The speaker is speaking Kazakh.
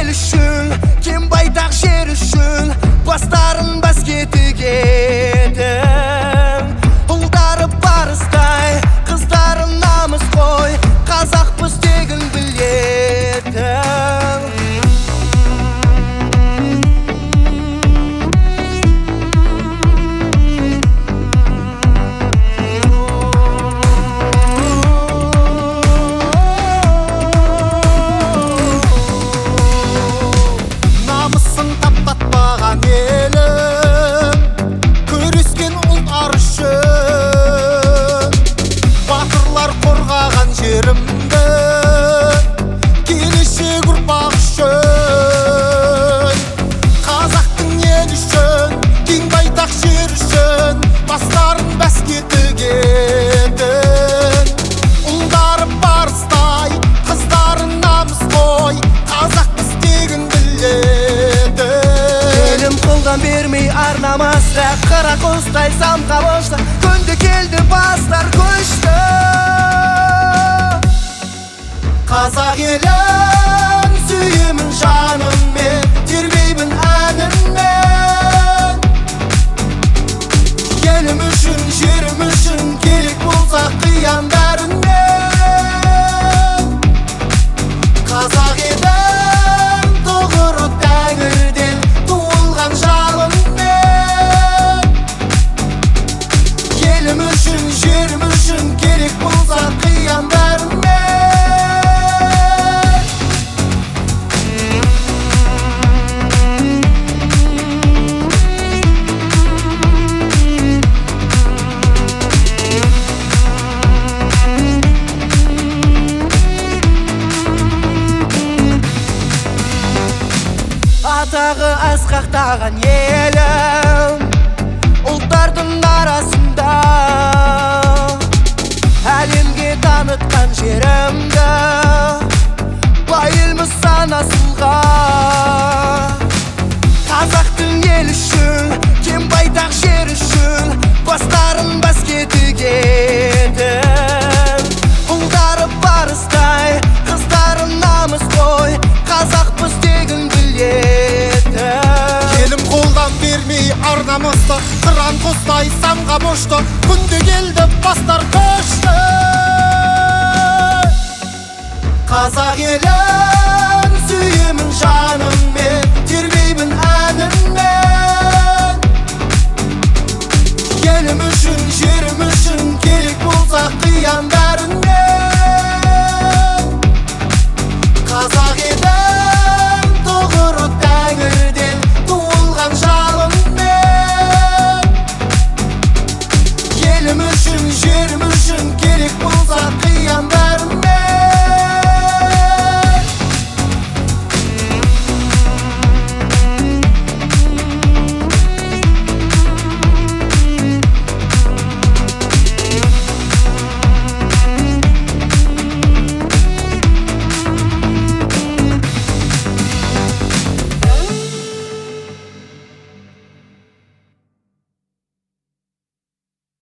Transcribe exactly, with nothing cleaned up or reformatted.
ел үшін, кем байтақ жер үшін, бастарын бәске тігетін. Ұлдары барыстай, қыздары намыс қой, қазақпыз тегін білетін. Келешек ұрпақ үшін, қазақтың ел үшін, кең байтақ жер үшін, бастарын бәске тігетін. Ұлдары барыстай, қыздары намыс қой, қазақпыз тегін білетін. Елім қолдан бермей арнамасты, қара құстай самға бошты, күнде келді бастар көшті. Қазақ елін сүйемін жаныммен, тербеймін әніммен. Елім үшін, жерім үшін, керек болса қиям бәрінен. Қазақ елін тұғыры тәңірден туылған жалынмен. Елім үшін, жерім үшін, керек болса қиям бәрінен. Атағы асқақтаған елім, ұлттардың арасында, әлемге танытқан жерімді, бай елміз санасылға. Қазақтың ел үшін, кем байтақ жер үшін, бастарын бәске тігетін. Ұлдары барыстай, қыздары намыс қой, қазақпыз тегін білетін. Елім қолдан бермей арнамызды, қыран құстай самға бошты,